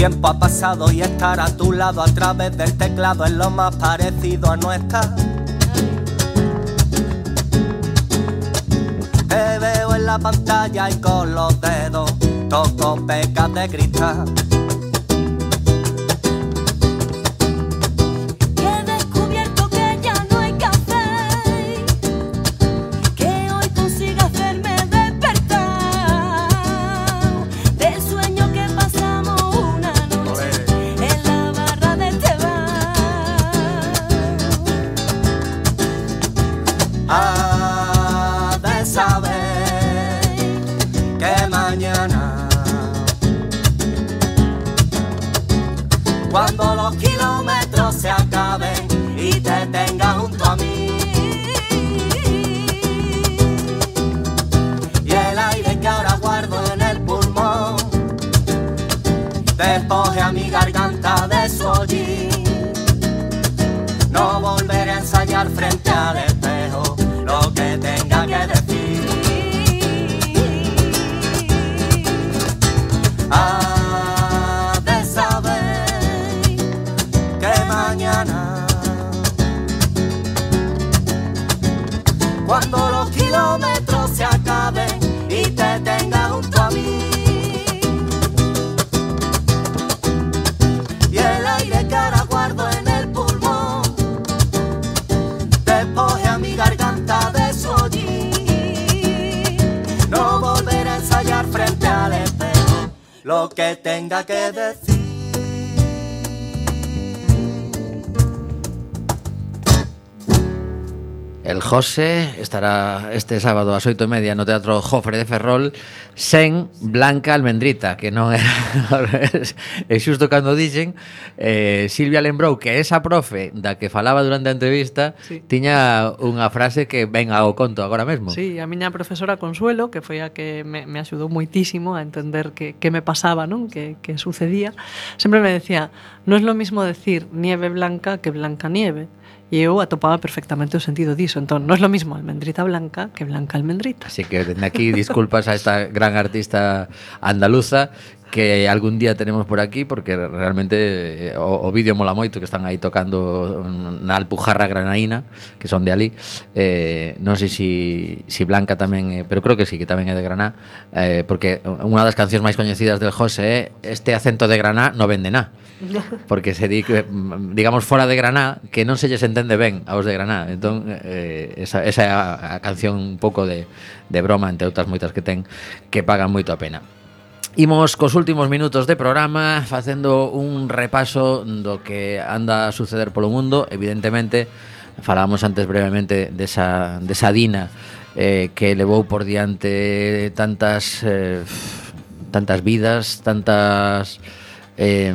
Speaker 6: tiempo ha pasado y estar a tu lado a través del teclado es lo más parecido a no estar. Te veo en la pantalla y con los dedos toco pecas de cristal. Cuando los kilómetros se acaben y te tenga junto a mí, y el aire que ahora guardo en el pulmón despoje a mi garganta de su hollín, no volveré a ensayar frente al espejo lo que tenga que decir. Ah, cuando los kilómetros se acaben y te tenga junto a mí, y el aire que ahora guardo en el pulmón despoje a mi garganta de su hollín, no volveré a ensayar frente al espejo lo que tenga que decir.
Speaker 2: El José estará este sábado ás oito e media no Teatro Jofre de Ferrol sen Blanca Almendrita, que non era e xusto cando dixen eh, Silvia lembrou que esa profe da que falaba durante a entrevista
Speaker 5: sí.
Speaker 2: tiña unha frase que ven ao conto agora mesmo.
Speaker 5: Sí, a miña profesora Consuelo, que foi a que me, me axudou moitísimo a entender que, que me pasaba, non? Que, que sucedía, sempre me decía, non é lo mismo decir nieve blanca que blanca nieve. E eu atopaba perfectamente o sentido diso. Entón, non é lo mismo almendrita blanca que blanca almendrita.
Speaker 2: Así que dende aquí disculpas a esta gran artista andaluza que algún día tenemos por aquí, porque realmente o, o vídeo mola moito, que están aí tocando na Alpujarra granaína, que son de ali. Eh, non sei si, si Blanca tamén, eh, pero creo que sí, que tamén é de Graná, eh, porque unha das cancións máis coñecidas del José é este acento de Graná no vende ná. Porque se di que, digamos, fora de Graná, que non se lles entende ben aos de Graná. Entón, eh, esa, esa é a, a canción un pouco de, de broma, entre outras moitas que ten, que pagan moito a pena. Imos cos últimos minutos de programa facendo un repaso do que anda a suceder polo mundo. Evidentemente, falábamos antes brevemente desa, desa Dina eh, que levou por diante tantas eh, tantas vidas, tantas eh,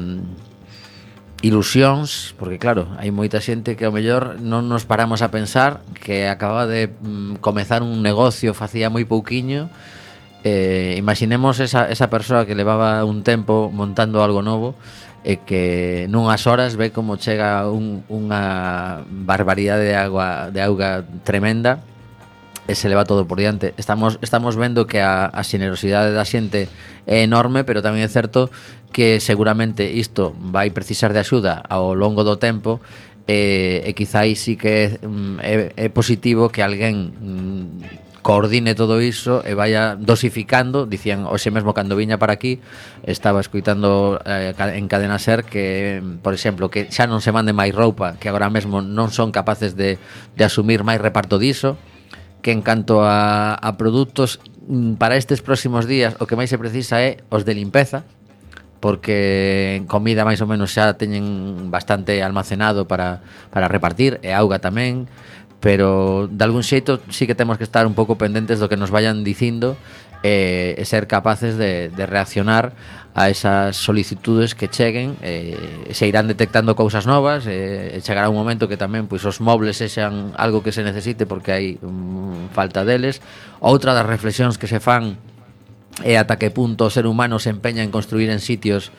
Speaker 2: ilusións, porque claro, hai moita xente que ao mellor non nos paramos a pensar que acababa de mm, comezar un negocio facía moi pouquiño. Eh, imaginemos esa, esa persoa que levaba un tempo montando algo novo e que nunhas horas ve como chega un, unha barbaridade de agua, de auga tremenda e se leva todo por diante. Estamos, estamos vendo que a, a xenerosidade da xente é enorme, pero tamén é certo que seguramente isto vai precisar de axuda ao longo do tempo e, e quizáis sí que é, é, é positivo que alguén mm, coordine todo iso e vaya dosificando. Dicían hoxe mesmo cando viña para aquí, estaba escoitando eh, en Cadena Ser que, por exemplo, que xa non se mande máis roupa, que agora mesmo non son capaces de, de asumir máis reparto diso, que en canto a, a produtos para estes próximos días o que máis se precisa é os de limpeza, porque en comida máis ou menos xa teñen bastante almacenado para, para repartir, e auga tamén, pero de algún xeito sí que temos que estar un pouco pendentes do que nos vayan dicindo e, e ser capaces de, de reaccionar a esas solicitudes que cheguen. E, se irán detectando cousas novas e, e chegará un momento que tamén pois, os mobles sexan algo que se necesite porque hai um, falta deles. Outra das reflexións que se fan é ata que punto o ser humano se empeña en construir en sitios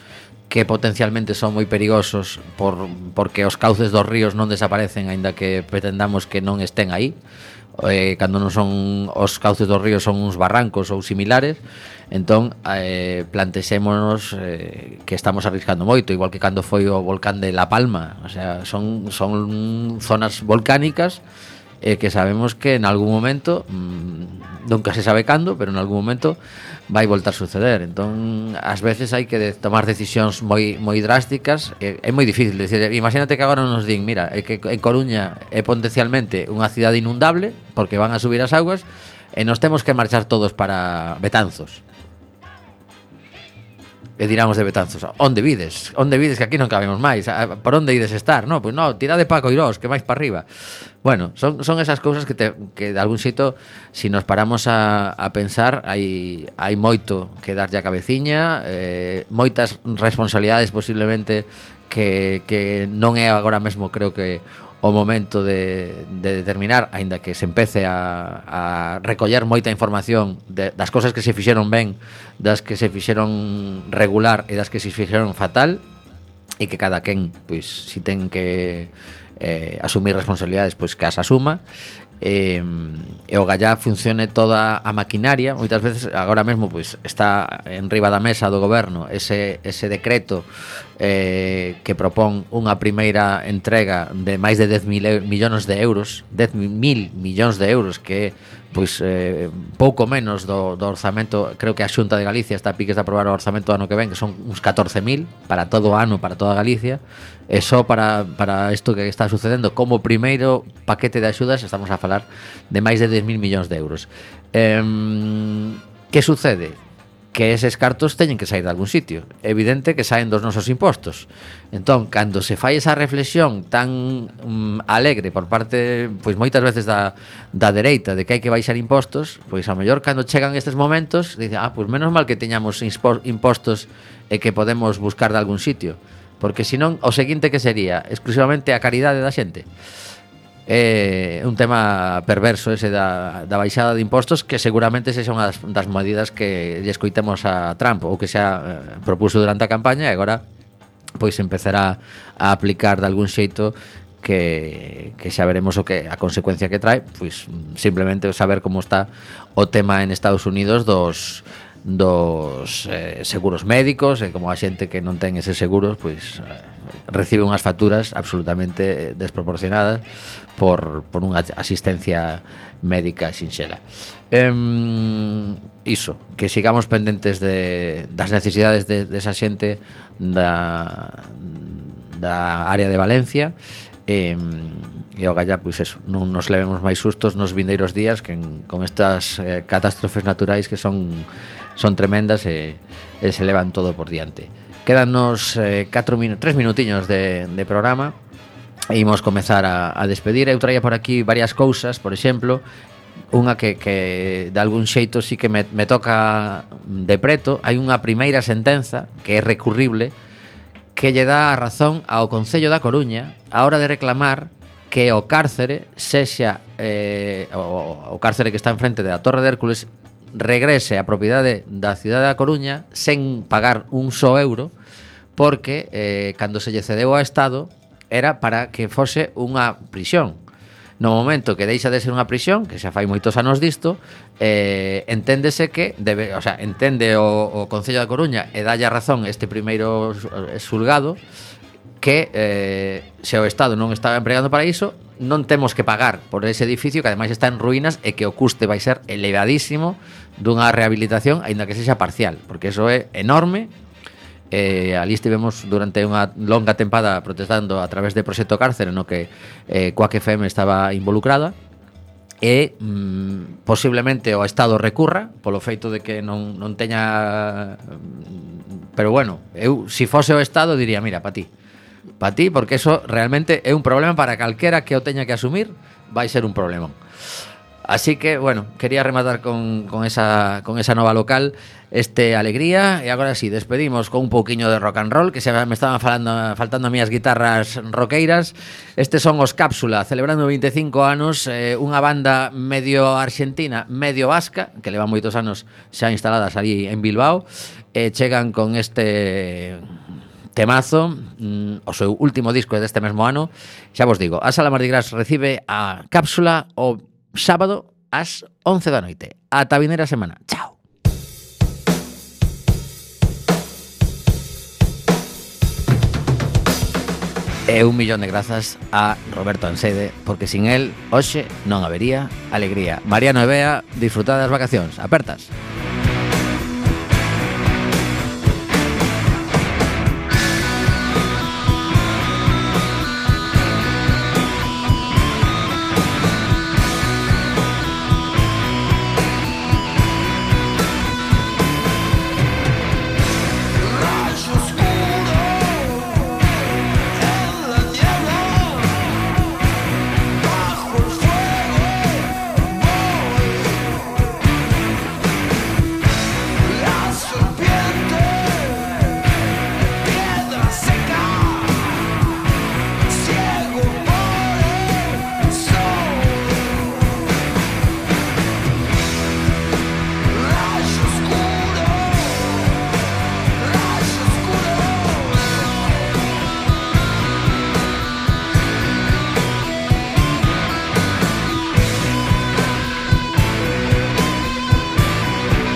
Speaker 2: que potencialmente son moi perigosos por, porque os cauces dos ríos non desaparecen aínda que pretendamos que non estén aí. Eh, cando non son os cauces dos ríos son uns barrancos ou similares, entón eh, plantexémonos eh, que estamos arriscando moito, igual que cando foi o volcán de La Palma. O sea, son, son zonas volcánicas eh, que sabemos que en algún momento, mmm, nunca se sabe cando, pero en algún momento vai voltar a suceder. Entón, ás veces hai que de tomar decisións moi moi drásticas. É, é moi difícil decir, imagínate que agora nos din, mira, é que en Coruña é potencialmente unha cidade inundable porque van a subir as augas e nos temos que marchar todos para Betanzos. E diramos de Betanzos, onde vides? Onde vides que aquí non cabemos máis? Por onde ides estar? No, pois no, tirade pa Coirós, que máis para arriba. Bueno, son, son esas cousas que, te, que de algún xeito, si nos paramos a, a pensar, hai, hai moito que darlle a cabeciña, eh, moitas responsabilidades posiblemente que, que non é agora mesmo, creo que o momento de, de determinar, aínda que se empece a, a recoller moita información de, das cosas que se fixeron ben, das que se fixeron regular e das que se fixeron fatal, e que cada quen, pois, si ten que eh, asumir responsabilidades, pois que as asuma, e, e o gallá funcione toda a maquinaria. Moitas veces agora mesmo pois está en riba da mesa do goberno ese, ese decreto eh, que propón unha primeira entrega de máis de dez mil millóns de euros, dez mil millóns de euros, que pois eh, pouco menos do, do orzamento. Creo que a Xunta de Galicia está a piques de aprobar o orzamento do ano que ven, que son uns catorce mil para todo o ano, para toda Galicia. E só para, para isto que está sucedendo como primeiro paquete de axudas estamos a falar de máis de dez mil millóns de euros. eh, Que sucede? Que eses cartos teñen que sair de algún sitio. É evidente que saen dos nosos impostos. Entón, cando se fai esa reflexión tan um, alegre por parte, pois moitas veces da, da dereita, de que hai que baixar impostos, pois a mellor cando chegan estes momentos dice, ah, pois menos mal que teñamos impostos e que podemos buscar de algún sitio, porque senón o seguinte que sería exclusivamente a caridade da xente. É un tema perverso ese da, da baixada de impostos, que seguramente ese son as das medidas que lle escoitemos a Trump, ou que xa eh, propuso durante a campaña, e agora pois empezará a aplicar de algún xeito que, que xa veremos o que a consecuencia que trae. Pois simplemente saber como está o tema en Estados Unidos dos dos eh, seguros médicos, e como a xente que non ten eses seguros pois eh, recibe unhas facturas absolutamente desproporcionadas por, por unha asistencia médica sinxela. eh, Iso, que sigamos pendentes de, das necesidades de, de esa xente da, da área de Valencia, e, e o gallá, pois eso, non nos levemos máis sustos nos vindeiros días, que en, con estas eh, catástrofes naturais que son son tremendas e, e se levan todo por diante. Quédanos eh, catro minu- tres minutiños de, de programa e imos comezar a, a despedir. Eu traía por aquí varias cousas, por exemplo, unha que, que de algún xeito sí que me, me toca de preto. Hai unha primeira sentenza que é recurrible, que lle dá a razón ao Concello da Coruña a hora de reclamar que o cárcere sexa eh, o, o cárcere que está enfrente da Torre de Hércules regrese a propiedade da cidade da Coruña sen pagar un só euro, porque eh, cando se lle cedeu ao Estado era para que fose unha prisión. No momento que deixa de ser unha prisión, que xa fai moitos anos disto, eh, enténdese que debe, o sea, entende o, o Concello da Coruña e dalle a razón este primeiro xulgado que eh, se o Estado non está empregando para iso, non temos que pagar por ese edificio, que ademais está en ruínas e que o custe vai ser elevadísimo dunha rehabilitación, aínda que sexa parcial, porque eso é enorme. Eh, ali estivemos durante unha longa tempada protestando a través de Proxecto Cárcere, no que eh, Quack F M estaba involucrada, e mm, posiblemente o Estado recurra polo feito de que non, non teña, pero bueno, eu si fose o Estado diría, mira, pa ti pa ti, porque eso realmente é un problema para calquera que o teña que asumir, vai ser un problemón. Así que, bueno, quería rematar con, con, esa, con esa nova local este Alegría, e agora sí, despedimos con un pouquiño de rock and roll, que se me estaban falando, faltando a mías guitarras roqueiras. Estes son os Cápsula, celebrando veinticinco anos, eh, unha banda medio argentina, medio vasca, que leva moitos anos xa instaladas ali en Bilbao, e chegan con este temazo, mm, o seu último disco deste mesmo ano. Xa vos digo, a Sala Mardi Gras recibe a Cápsula o sábado ás once da noite. Ata a vindeira semana. Chao. E un millón de grazas a Roberto Ansede, porque sin él, hoxe non habería alegría. Mariano e Bea, disfrutad das vacacións. Apertas.